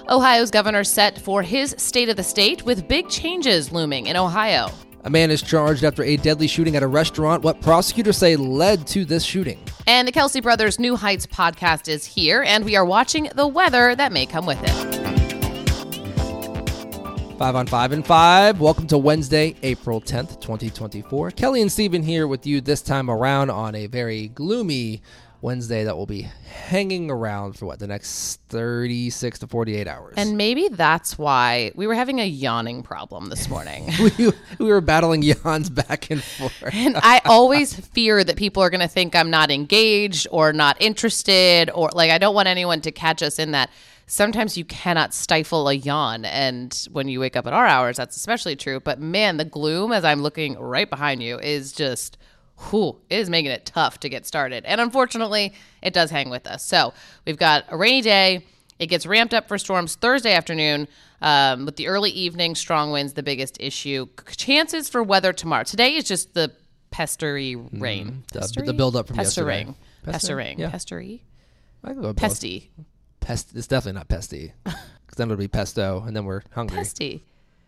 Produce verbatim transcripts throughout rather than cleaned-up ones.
Ohio's governor set for his state of the state with big changes looming in Ohio. A man is charged after a deadly shooting at a restaurant. What prosecutors say led to this shooting. And the Kelsey Brothers New Heights podcast is here, and we are watching the weather that may come with it. Five on five and five. Welcome to Wednesday, April tenth, twenty twenty-four. Kelly and Steven here with you this time around on a very gloomy Wednesday that will be hanging around for what, the next thirty-six to forty-eight hours. And maybe that's why we were having a yawning problem this morning. we, we were battling yawns back and forth. And I always fear that people are going to think I'm not engaged or not interested, or like I don't want anyone to catch us in that. Sometimes you cannot stifle a yawn, and when you wake up at our hours, that's especially true. But man, the gloom, as I'm looking right behind you, is just, whew, it is making it tough to get started. And unfortunately, it does hang with us. So we've got a rainy day. It gets ramped up for storms Thursday afternoon, um, with the early evening strong winds the biggest issue. Chances for weather tomorrow. Today is just the pestery rain. Mm, the, Pestery? the buildup from Pestering. yesterday. Pestering. Yeah. Pestery? I can go with Pesty. both. Pest, it's definitely not pesty, because then it'll be pesto, and then we're hungry. Pesty.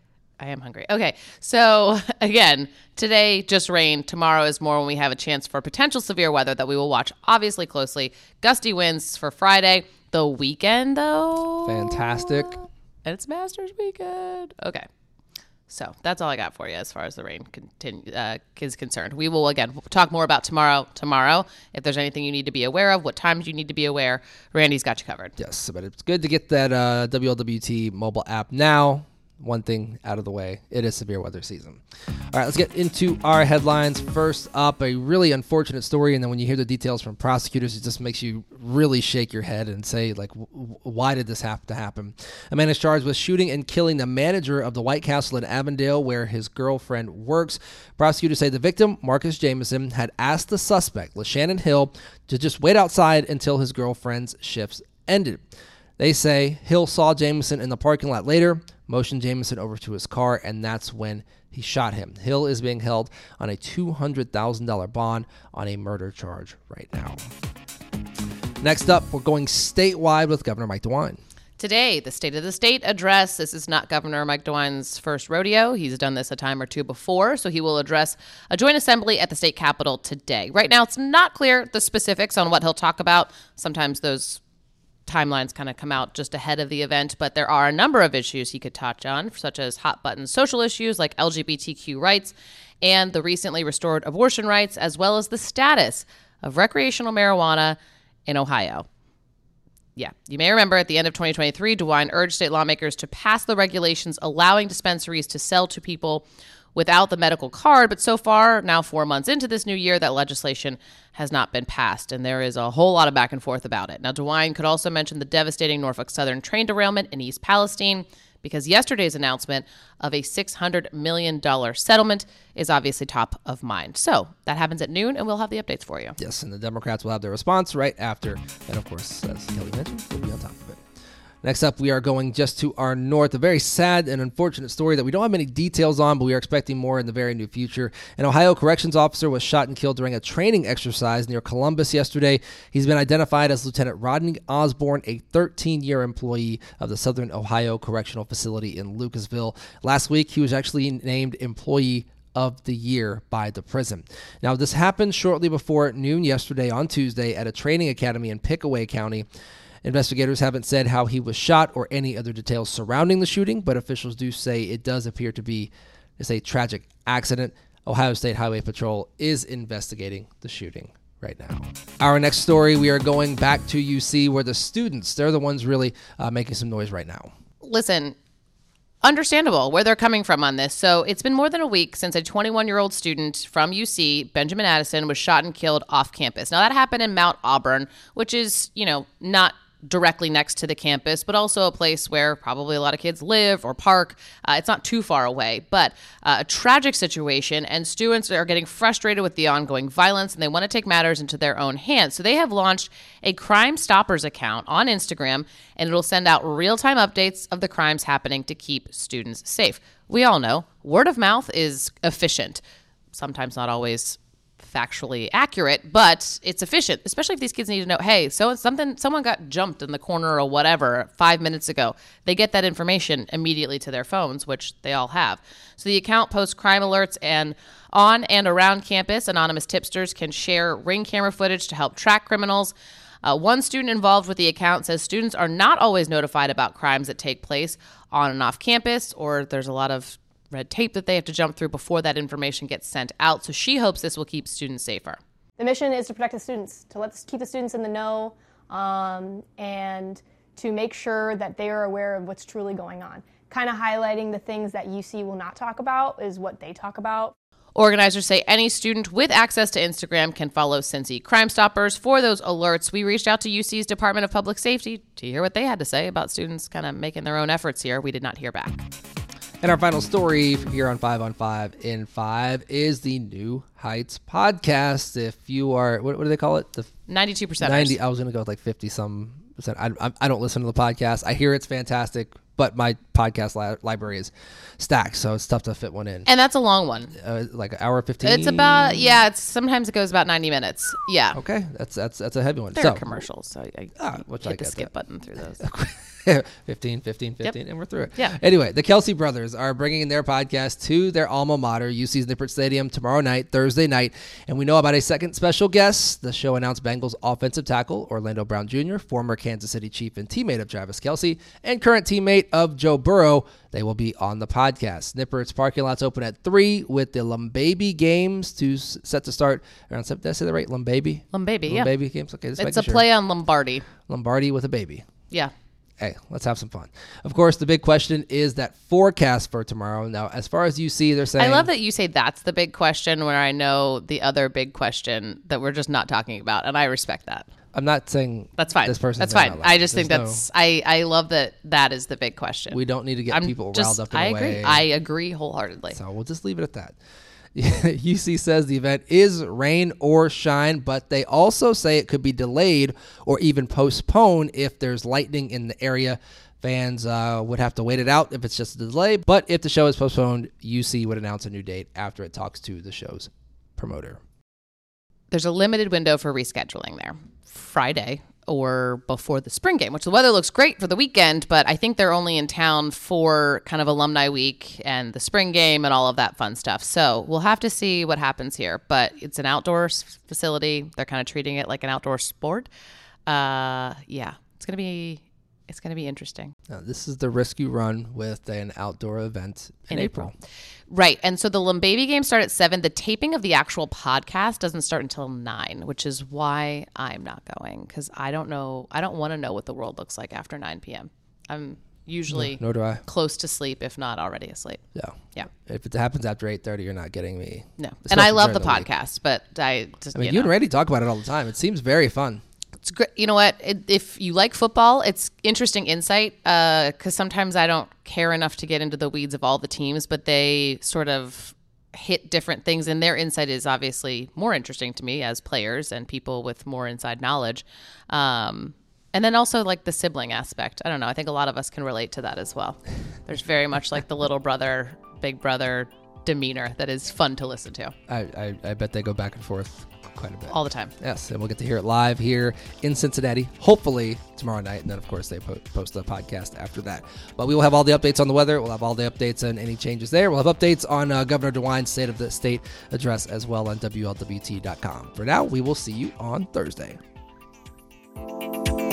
I am hungry. Okay, so again, today just rain. Tomorrow is more when we have a chance for potential severe weather that we will watch obviously closely. Gusty winds for Friday. The weekend, though. Fantastic. And it's Masters weekend. Okay. So that's all I got for you as far as the rain continue, uh, is concerned. We will, again, talk more about tomorrow. Tomorrow, if there's anything you need to be aware of, what times you need to be aware, Randy's got you covered. Yes, but it's good to get that uh, W L W T mobile app now. One thing out of the way, it is severe weather season. All right, let's get into our headlines. First up, a really unfortunate story, and then when you hear the details from prosecutors, it just makes you really shake your head and say, like, w- why did this have to happen? A man is charged with shooting and killing the manager of the White Castle in Avondale, where his girlfriend works. Prosecutors say the victim, Marcus Jameson, had asked the suspect, LaShannon Hill, to just wait outside until his girlfriend's shifts ended. They say Hill saw Jameson in the parking lot later, motioned Jameson over to his car, and that's when he shot him. Hill is being held on a two hundred thousand dollars bond on a murder charge right now. Next up, we're going statewide with Governor Mike DeWine. Today, the State of the State address. This is not Governor Mike DeWine's first rodeo. He's done this a time or two before, so he will address a joint assembly at the state capitol today. Right now, it's not clear the specifics on what he'll talk about. Sometimes those timelines kind of come out just ahead of the event, but there are a number of issues he could touch on, such as hot button social issues like L G B T Q rights and the recently restored abortion rights, as well as the status of recreational marijuana in Ohio. Yeah, you may remember at the end of twenty twenty-three, DeWine urged state lawmakers to pass the regulations allowing dispensaries to sell to people without the medical card, but so far, now four months into this new year, that legislation has not been passed, and there is a whole lot of back and forth about it. Now, DeWine could also mention the devastating Norfolk Southern train derailment in East Palestine, because yesterday's announcement of a six hundred million dollars settlement is obviously top of mind. So that happens at noon, and we'll have the updates for you. Yes, and the Democrats will have their response right after, and of course, as Kelly mentioned, we'll be on top of it. Next up, we are going just to our north. A very sad and unfortunate story that we don't have many details on, but we are expecting more in the very near future. An Ohio corrections officer was shot and killed during a training exercise near Columbus yesterday. He's been identified as Lieutenant Rodney Osborne, a thirteen-year employee of the Southern Ohio Correctional Facility in Lucasville. Last week, he was actually named Employee of the Year by the prison. Now, this happened shortly before noon yesterday on Tuesday at a training academy in Pickaway County. Investigators haven't said how he was shot or any other details surrounding the shooting, but officials do say it does appear to be it's a tragic accident. Ohio State Highway Patrol is investigating the shooting right now. Our next story, we are going back to U C, where the students, they're the ones really uh, making some noise right now. Listen, understandable where they're coming from on this. So it's been more than a week since a twenty-one-year-old student from U C, Benjamin Addison, was shot and killed off campus. Now, that happened in Mount Auburn, which is, you know, not directly next to the campus, but also a place where probably a lot of kids live or park. Uh, it's not too far away, but uh, a tragic situation, and students are getting frustrated with the ongoing violence, and they want to take matters into their own hands. So they have launched a Crime Stoppers account on Instagram, and it'll send out real-time updates of the crimes happening to keep students safe. We all know word of mouth is efficient, sometimes not always factually accurate, but it's efficient, especially if these kids need to know, hey, so something, someone got jumped in the corner or whatever five minutes ago. They get that information immediately to their phones, which they all have. So the account posts crime alerts, and on and around campus, anonymous tipsters can share Ring camera footage to help track criminals. Uh, one student involved with the account says students are not always notified about crimes that take place on and off campus, or there's a lot of red tape that they have to jump through before that information gets sent out. So she hopes this will keep students safer. The mission is to protect the students, to let keep the students in the know, um, and to make sure that they are aware of what's truly going on. Kind of highlighting the things that U C will not talk about is what they talk about. Organizers say any student with access to Instagram can follow Cincy Crime Stoppers for those alerts. We reached out to U C's Department of Public Safety to hear what they had to say about students kind of making their own efforts here. We did not hear back. And our final story here on five on five in five is the New Heights podcast. If you are, what, what do they call it? The ninety-two percent. ninety. I was going to go with like fifty some percent. I, I, I don't listen to the podcast. I hear it's fantastic, but my podcast li- library is stacked, so it's tough to fit one in. And that's a long one. Uh, like an hour fifteen. It's about yeah. It's sometimes it goes about ninety minutes. Yeah. Okay, that's that's that's a heavy one. There so, are commercials, so I, ah, I which hit I the get skip that. button through those. fifteen, fifteen, fifteen, Yep. and we're through it. Yeah. Anyway, the Kelsey brothers are bringing their podcast to their alma mater, U C's Nippert Stadium, tomorrow night, Thursday night. And we know about a second special guest. The show announced Bengals offensive tackle Orlando Brown Junior, former Kansas City Chief and teammate of Travis Kelce, and current teammate of Joe Burrow. They will be on the podcast. Nippert's parking lot's open at three with the Lumbaby games to s- set to start around seven. Did I say that right? Lumbaby? Lumbaby, yeah. Lumbaby games? Okay, just It's making a sure. play on Lombardi. Lombardi with a baby. Yeah. Hey, let's have some fun. Of course, the big question is that forecast for tomorrow. Now, as far as you see, they're saying... I love that you say that's the big question, where I know the other big question that we're just not talking about, and I respect that. I'm not saying That's fine. this person's That's saying fine. out loud. I just There's think that's... I, I love that that is the big question. We don't need to get I'm people just, riled up in I a agree. way. I agree wholeheartedly. So we'll just leave it at that. U C says the event is rain or shine, but they also say it could be delayed or even postponed if there's lightning in the area. Fans uh, would have to wait it out if it's just a delay, but if the show is postponed, U C would announce a new date after it talks to the show's promoter. There's a limited window for rescheduling there. Friday or before the spring game, which the weather looks great for the weekend, but I think they're only in town for kind of alumni week and the spring game and all of that fun stuff. So we'll have to see what happens here, but it's an outdoor facility. They're kind of treating it like an outdoor sport. Uh, yeah, it's going to be... It's going to be interesting. Now, this is the risk you run with an outdoor event in, in April. April. Right. And so the Lumbaby games start at seven. The taping of the actual podcast doesn't start until nine, which is why I'm not going, because I don't know. I don't want to know what the world looks like after nine p.m. I'm usually no, nor do I. close to sleep, if not already asleep. Yeah. Yeah. If it happens after eight thirty, you're not getting me. No. And Especially I love the, during the week. podcast, but I just, I mean, you you know. and Randy talk about it all the time. It seems very fun. It's great. You know what? It, if you like football, it's interesting insight because uh, sometimes I don't care enough to get into the weeds of all the teams, but they sort of hit different things, and their insight is obviously more interesting to me as players and people with more inside knowledge. Um, and then also like the sibling aspect. I don't know. I think a lot of us can relate to that as well. There's very much like the little brother, big brother demeanor that is fun to listen to. I, I, I bet they go back and forth quite a bit. All the time. Yes, and we'll get to hear it live here in Cincinnati, hopefully tomorrow night. And then, of course, they po- post the podcast after that. But we will have all the updates on the weather. We'll have all the updates on any changes there. We'll have updates on uh, Governor DeWine's State of the State address as well on W L W T dot com. For now, we will see you on Thursday.